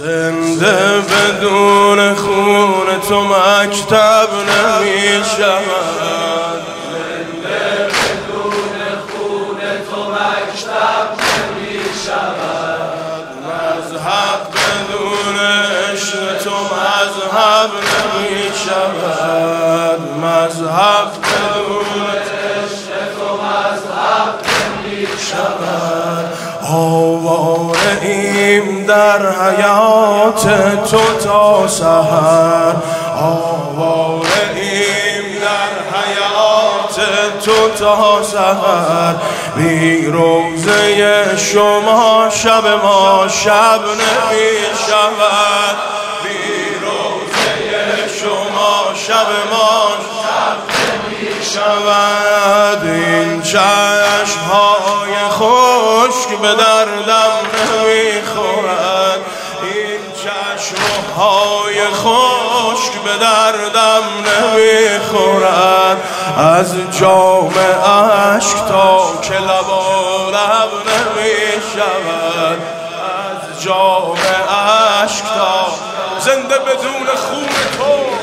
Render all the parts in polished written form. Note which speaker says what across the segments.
Speaker 1: زنده بدون خون تو مکتب نمی شود.
Speaker 2: زنده بدون خون تو مکتب نمی شود.
Speaker 1: مذهب بدون عشق تو مذهب نمی شود. مذهب بدون
Speaker 2: عشق تو مذهب نمی شود.
Speaker 1: آواره ایم در حیات تو تا سحر. آواره ایم در حیات تو تا سحر. بی روزه شما شب ما شب نمی شود. بی روزه شما شب ما شب نمی شود. این چشم‌های خشک به دردم نمیخورد. این چشم‌های خشک به دردم نمیخورد. از جام اشک تا که لب نمیشود. از جام اشک تا زنده بدون خون تو.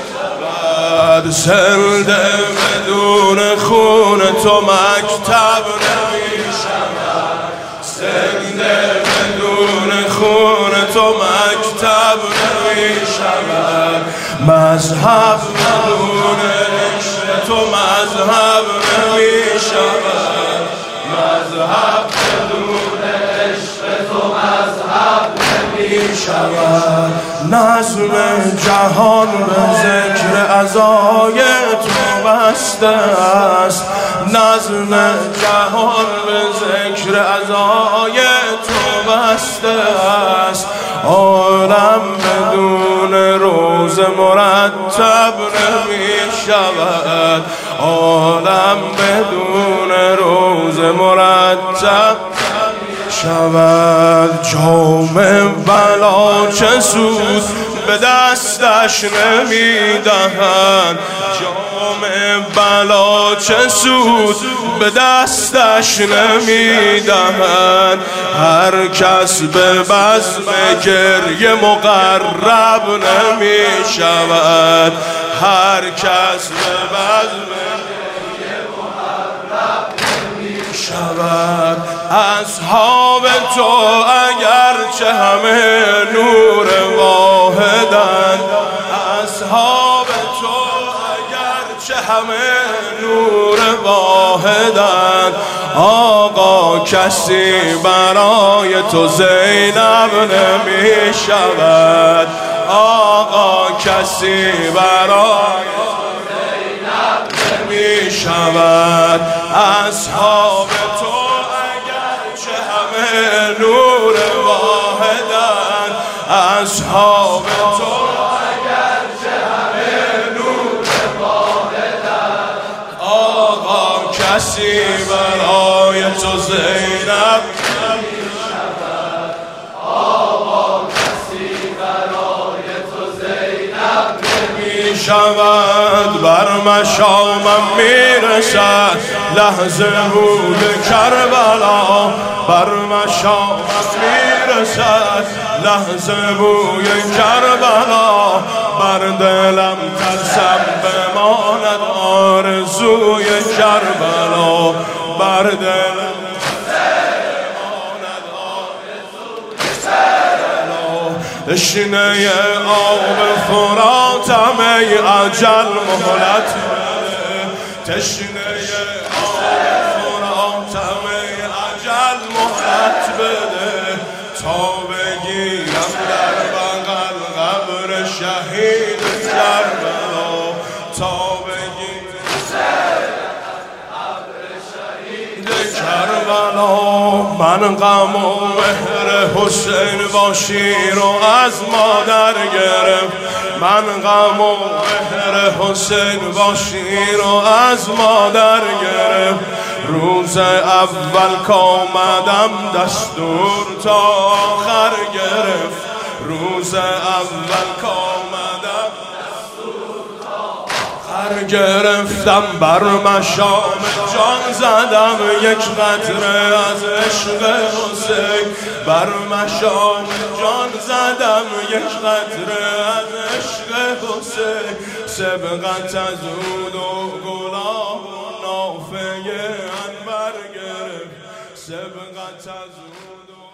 Speaker 1: زنده بدون خون تو مکتب نمی شود. زنده بدون خون تو مکتب نمی شود. مذهب بدون عشق تو مذهب نمی شود. مذهب بدون عشق تو مذهب نمی شود. نظم جهان به ذکر عزای تو بسته است. نظم جهان به ذکر عزای تو بسته است. عالم بدون روز مرتب نمی شود. عالم بدون روز مرتب شود. جام بلا چه سود به دستش نمی دهند. جام بلا چه سود به دستش نمی دهند. هر کس به بزم گریه مقرب نمی شود. هر کس به بزم شود. اصحاب تو اگرچه همه نور واحدند. اصحاب تو اگرچه همه نور واحدند. آقا کسی برای تو زینب نمی شود. آقا کسی برای تو زینب نمی شود. اصحاب تو اگرچه همه نور واحدند. اصحاب تو اگرچه همه نور واحدند. آقا کسی برای تو زینب نمی شود. آقا کسی برای تو زینب نمی شود. بر مشامم میرسد لحظه روی کربلا. بر مشامم میرسد لحظه روی کربلا. بر دلم ترسم بماند آرزوی کربلا. بر دلم بماند آرزوی کربلا. تشنه آب فراتم ای اجل مهلت بده. تشنه آب فراتم ای اجل مهلت بده. تا بگیرم در بغل قبر شهید کربلا. تا بگیرم قبر شهید کربلا. من غم و مهر حسین با شیر و از مادر گرفت. من غم و مهر حسین با شیر و از مادر گرفت. روز اول کامدم دستور تا آخر گرفت. روز اول کامدم دستور تا آخر بر گرفتم بر مشام جان زدم یک قطره از عشق حسین بر مشام جان زدم یک قطره از عشق حسین سبقت از اون و گلاب و نافه انور گرفت سبقت از اون